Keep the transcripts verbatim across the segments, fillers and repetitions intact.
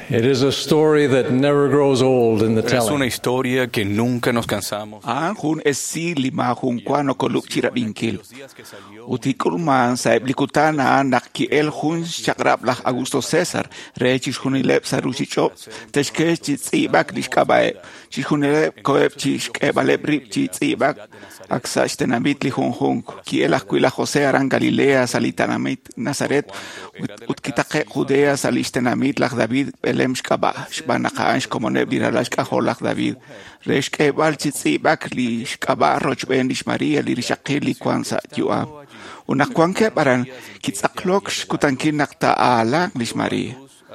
It is a story that never grows old in the Pero es una telling. historia que nunca nos cansamos. An hun esi lima hun kwano koluk chira binkil. Utikulman sa eblikutana nak ki el hun shakrab lah Augusto Cesar. Rechis hun ilep sa ruchichop. Teshke chits ibak lishkabae. Chis hun ilep koeb chish kebalep rip chits ibak. Aksa shtenamit li hun hun. Ki el akwila Jose aran Galilea salitanamit Nazaret. Ut kitake Judea salishtenamit lah David belem shkaba. Shbanakaansh como nebdira la shkaholach David. Resh kebal chits ibak li shkaba rochben lish Maria li rishakil li kwansa yuam. Unak kwan kebaran kitsaklok shkutankin nakta ala lish Maria.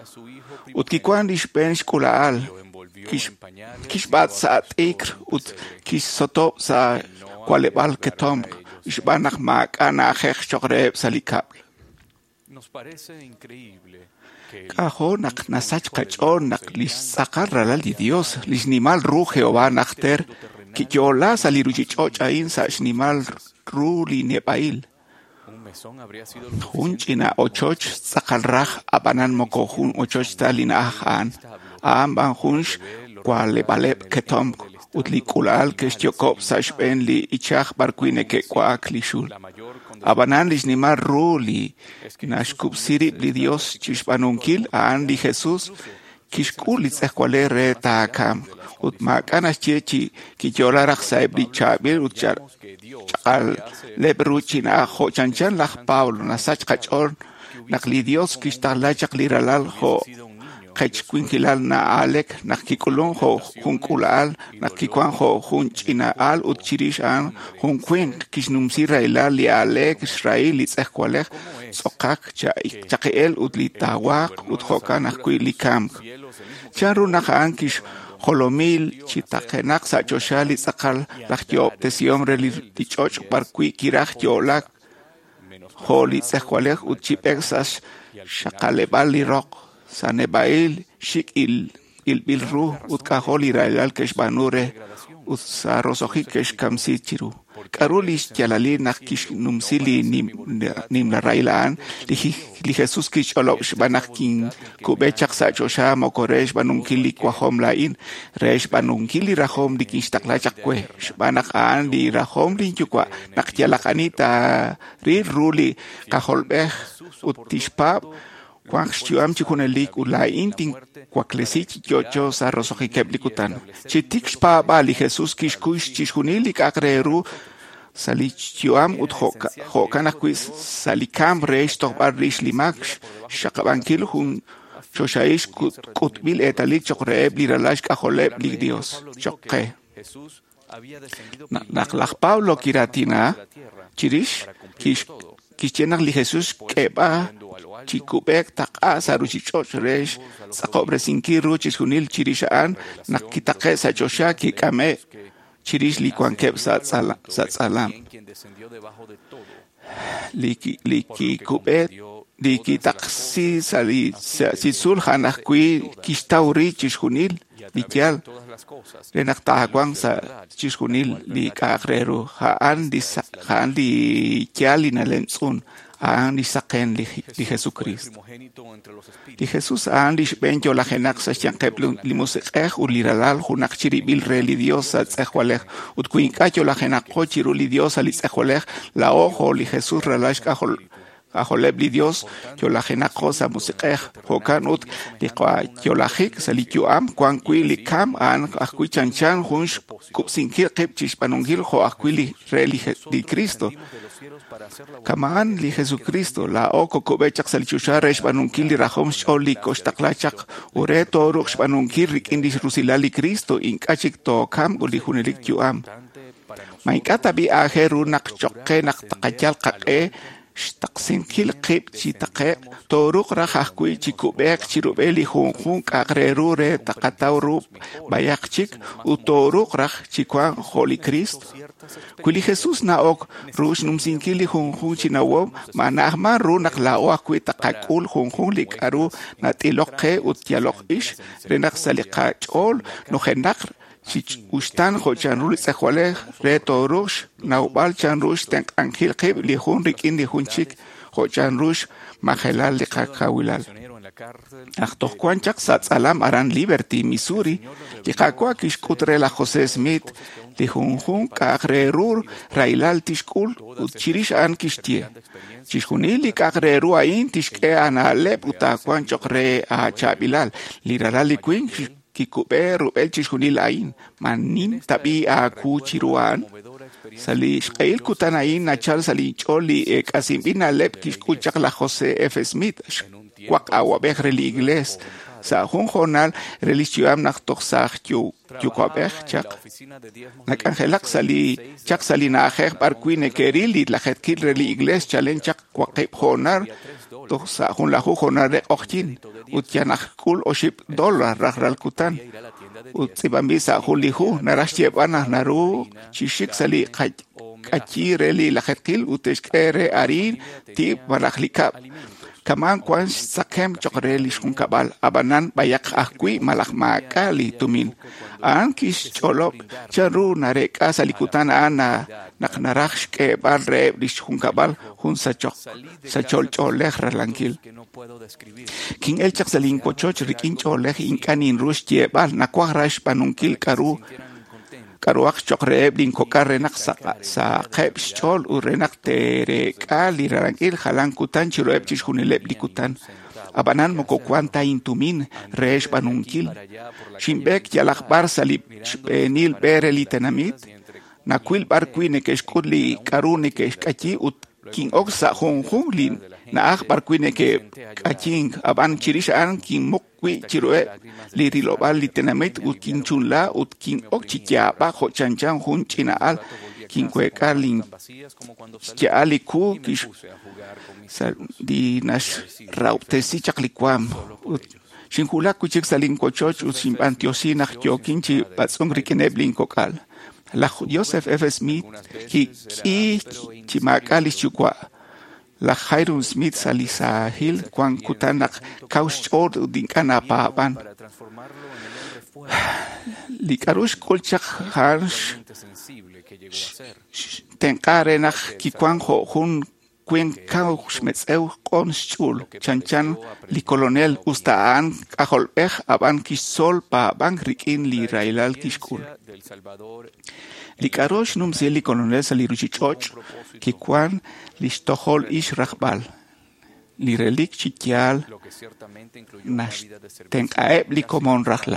Ut kikwan lish ben shkulaal. Kish kish bat sa ikr ut kish sotop sa kwalebal ketom. Ishbanak mak ana khekh shokreb salikab. Nos parece increíble que Kaho nak nasach kachon nak lish sakar ralal di Dios lish nimal ru Jehová nakter ki yola saliruchichoch ain sa shnimal ru li nebail. un mesón habría sido Hun china ochoch sakalraj abanan moko hun ochoch talin ahan. Amban hunsh kwale balep ketom utlikulal kestiokob sashben li ichach barkwine ke kwak lishul. Abanan lish nimar ruli nashkub siri li Dios chishbanunkil aan li Jesus kishkul itzehkwale re taakam. Ut makanas chechi ki yolarach saib li chabil ut char chakal lebruchin a ho chanchan lach Pablo nasach kachor nak li Dios kistalachak li ralal ho kachkwinkilal na alek nak kikulon ho hunkulal nak kikwan ho hunchina al ut chirish an hunkwin kishnumsi railal li alek Israel li tzehkwalech sokak chakel ut li tawak ut hoka nak kwi li kam charu nak ankish Holomil chitakenak sa choshali sakal lakyo tesiom reli tichoch barkui kirach yolak holi sekwalek utchipexas shakalebali rock sanebail shikil il bilru utkaholi railal keshbanure utsarosohi keshkamsi chiru karulish yalali nakish numsili nim nim la railan li li Jesus kish olosh banakin kubechak sa chosha mokoresh banunkili kwahom lain resh banunkili rahom di kish taklachak kwe banakan di rahom li chukwa nakyalakanita ri ruli kaholbeh utishpab Kwak chuam chikunelik ulain ting kwaklesich yocho sa rosohi keblikutan. Chitik shpa bali Jesus kishkush chishunilik akreru salichuam ut hoka hoka nakwis salikam reish tobar rish limak shakabankil hun choshaish kutbil etalik chokreeb liralash kaholeb lig Dios chokke. Naklach Pablo kiratina chirish kish kishenak li Jesus keba chikubek taka saruchichoch resh sakobre sinkiru chishunil chirishaan nakitake sa chosha kikame chirish li kwankeb sa tsalam liki liki kubet liki taksi sali sisul hanakui kistauri chishunil likial renak tahakwang sa chishunil li kakreru haan di haan di kiali na lensun aan li saken li, li Jesucristo. Li Jesus aan li benjo la genak sa shankep li musekeh u li ralal hunak chiribil re li Dios sa tsehwalech ut kuinkacho la genak ho chiru li Dios li tsehwalech la ojo li Jesus ralash kahol kaholeb li Dios yo la genak ho sa musekeh hokan ut li kwa yo la hik sa li kuam kwan kui li kam aan akui chanchan hunsh kup sinkir kep chishpanungil ho akui li re li, li Cristo Kamaan li Jesucristo la oko kubechak salichusha resh banunkil li rahom sholi koshtaklachak ure toruk shbanunkil rikindish rusilali Cristo inkachik to kam uli hunelik yuam. Maikata bi aheru nak chokke nak takajal kake shtaksinkil kip chitake toruk rahakui chikubek chirubeli hunhun kakreru re takatauru bayakchik utoruk rah chikwan Holy Cristo. Kuli Jesus na ok rush num sinkili hung hung chinawo manahma ru naklao akwi takakul hung hung likaru na tiloke utialok ish renak salikachol no henak chich ustan ho chanrul sekhwale reto rush na ubal chanrush tank angil kib li hun rikin li hunchik ho chanrush mahelal likakawilal Achtoh chak satzalam aran Liberty, Missouri, Yikakwa kishkutre la Jose Smith, Lihunjun kagrerur railal tishkul, Uchirish an kishtie. Chishkunili kagreru ain tishke analep utakwan chokre a chabilal, Lirarali queen, Kikube rubel chishkunil ain, Manin tabi a kuchiruan. Sali shkail kutanain nachal sali choli e kasimbina lep kishkuchak la Jose F. Smith. Kwak awabek reli igles sa hun jornal religioam naktok sa yu yukwabek chak nakangelak sali chak sali na ajer barquine kerili la jetkil reli igles chalen chak kwakip jornal to sa hun la jornal de ochin utyanak kul oship dollar rahral kutan utsibambi sa hulihu narashyebanah naru chishik sali kachi reli la jetkil uteshkere arin ti balaklika Kaman kwan sakem chokrelish kun kabal abanan bayak akwi malakmakali tumin. An kis cholop charu nareka salikutan ana naknaraksh ke barre lish kun kabal hun sachok sachol choleh ralankil. King el chak salin kochoch rikin choleh inkanin rush jebal nakwarash panunkil karu Karuak chokre blin kokarenak sa sa kep chol urenak tere kali rangil halang kutan chiroep chishkunilep likutan abanan moko kwanta intumin resh banunkil shimbek yalakbar salip nil bereli tenamit nakwil barquine keshkudli karune keshkachi ut king oksa hong hong lin na akbar quine ke kaching aban chirishan king mokwi chiroe li rilobal li tenamit ut king chunla ut king okchikia ba ho chanchan hun china al king kwe karlin che aliku kish di nash rauptesi chaklikwam shinkula kuchik salin kochoch ut shimpantiosinach kyokinchi patsong rikeneblin kokal la Joseph F. Smith ki ki chimakali chukwa la Hiram Smith salisa hil kwan kutanak kaushod dinkana paban likarush kolchak harsh tenkarenak ki kwan ho hun kwen kaush metzeu konschul chanchan li colonel ustaan kaholbech aban kisol pa bang rikin li railal kishkul li karosh num li colonel sali ruchichoch ki kwan li stohol ish rakbal li relik chikial nash tenkaeb li komon rakla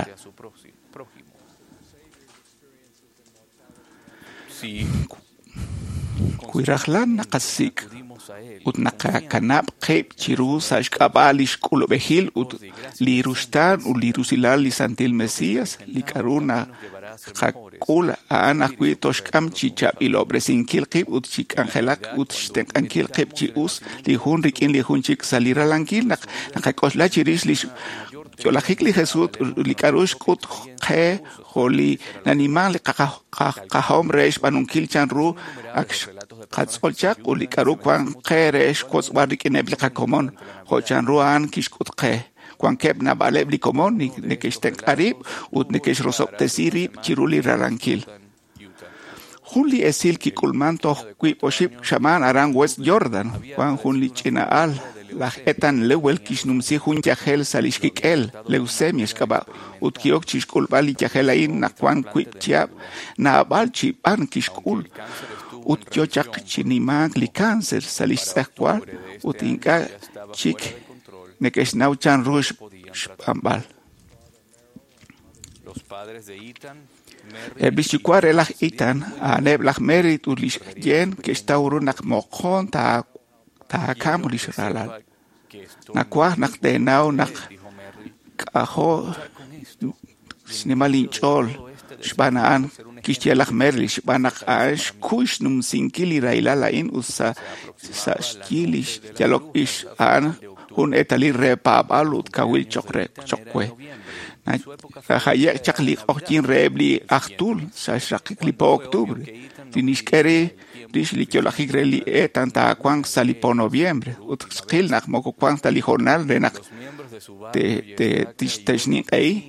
kuiraklan nakasik ut nakakanap kep chiru sashkabalish kulobehil ut lirustan u lirusilal li santil Mesías li karuna kakula ana kuitoshkam chicha ilobresin kilqib ut chik angelak ut shtenkan kilqib chi us li hun rikin li hun chik salira lankil nak nakakosla chiris li yolajik li Jesús li karush kut khe holi naniman li kahom resh banunkil chanru aksh katsolchak u li karu kwan khe resh kosbarik inebli kakomon ho chanru an kishkut khe kwan keb na baleb li komon ni nekeshten karib ut nekesh rosop tesirib chiruli rarankil Hunli esil ki kulmanto kui poship shaman arang West Jordan kwan hunli china al la etan lewel kishnumsi hun yahel salishkikel leusemia skaba ut kiok chishkul bali yahel ain na kwan kuip chiap na balchi pan kishkul ut kiochak chinimag li cancer salish sekwal ut inka chik nekesh nauchan rush pambal el bishikuar elach itan aneb lach merit ulish yen kestauru nak mokon ta ta kamulish ralal nakwa nak denau nak kaho snimalin chol shbanaan kishtielach merlish banak ash kush num sinkili railala in usa sa skilish dialog ish an hun etali repa balut kawil chokre chokwe Haya chakli ochin rebli achtul sa shakli po octubre tinishkere dishli kiolajik reli e tanta kwang sali po noviembre ut skil nak moko kwang tali jornal de nak te te tishteshni ei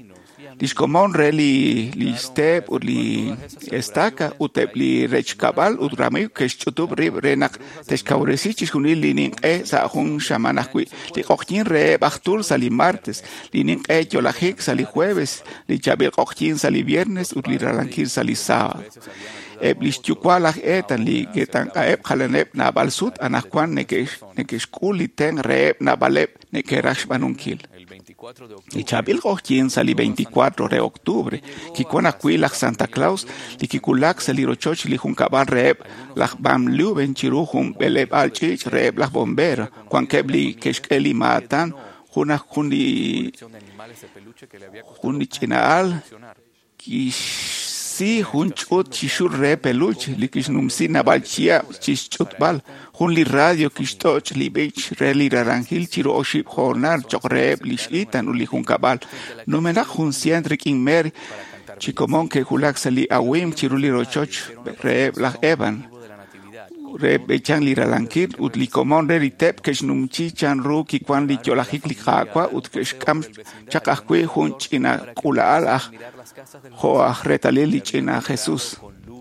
Lishkomon re li li step ut li estaca utep li rech cabal ut rami que chutub rib renak teshkauresi chishunil li nin e sa hun shamanakui li qoqtin re bachtul sali martes li nin e yolajik sali jueves li chabil qoqtin sali viernes ut li ralankir sali sábado eb lishtukwalaj etan li getan aeb khalaneb na balsut anakwan nekesh nekesh kuli ten re na baleb nekerash banunkil y chabil qoqtin sali veinticuatro de octubre ki kwana kuilaj Santa Claus li kikulak sali rochoch li jun kabal reeb laj bam luben chiruhum beleb alchich reeb laj bombero kwan kebli keshkeli matan juna jundi jundi chinaal ki si jun chut chishur re peluch li kishnumsi nabalchia chischut bal jun li radio kishtoch li bech re li rarangil chiro oship jornar chokre lishitan uli jun kabal numena jun sientrik inmer chikomon ke hulak sali awim chiruli rochoch re la evan re bechan li ralankir ut li komon re ritep keshnumchi chan ru ki kwan li yolajik li khakwa ut keshkam chakakwe jun china kulaal Joa retalili china Jesús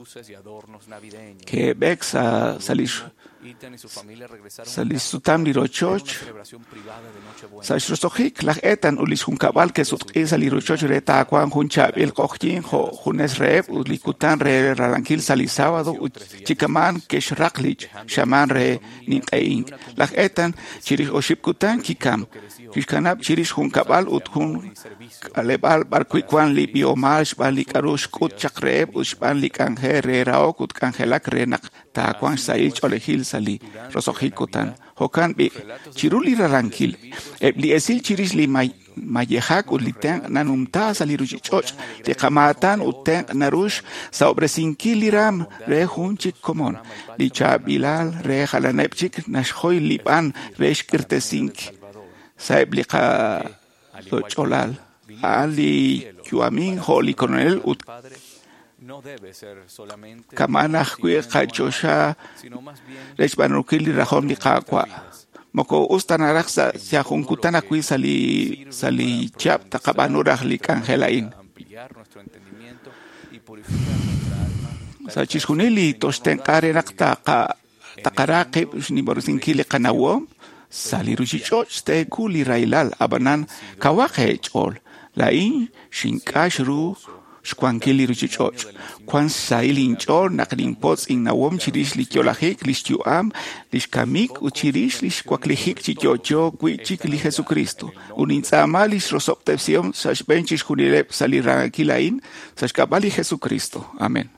que bexa salish salish sutam li rochoch salish rosochik la etan ulis hun kabal que sut sali rochoch reta kwan hun chabil qoqtin jo hunes reb ulikutan re ralankil sali sábado chikaman que shraklich shaman re ninqein la etan chirish oship kutan kikam kishkanab chirish hun kabal ut hun alebal barkuikwan li biomash bali karush kut chakreb ushban li kanje re raok ut kanjelak renak ta kwan sai cholehil sali rosohikutan hokan bi chiruli rarankil li esil chirish li may mayehak ut li ten nanumta sali ruchichoch te kamatan ut ten narush sobre sinkiliram re hunchik komon li chabilal re halanepchik nashhoy liban re shkirtesink saiblika cholal Ali Yuamin Holy Coronel ut Kamanah Kwe Kachosha Rechbanukili Rahom Likakwa Moko Ustanaraksa Siahunkutana Kwi Sali Sali Chap Takabanurah Likangelain Sachishunili Tosten Karenakta Takarake Niborusinkili Kanawom Sali Ruchichoch Ste Kuli Railal Abanan Kawake Chol Lain shinkashru shkwankili ruchichoch kwan sailin chor nakrin pots in nawom chirish li kyolahik lishtuam lishkamik uchirish lishkwaklihik chichocho kwichik li Jesucristo unintzamalish rosoptepsiom sashbenchish hunilep salirakilain sashkabali Jesucristo. Amén.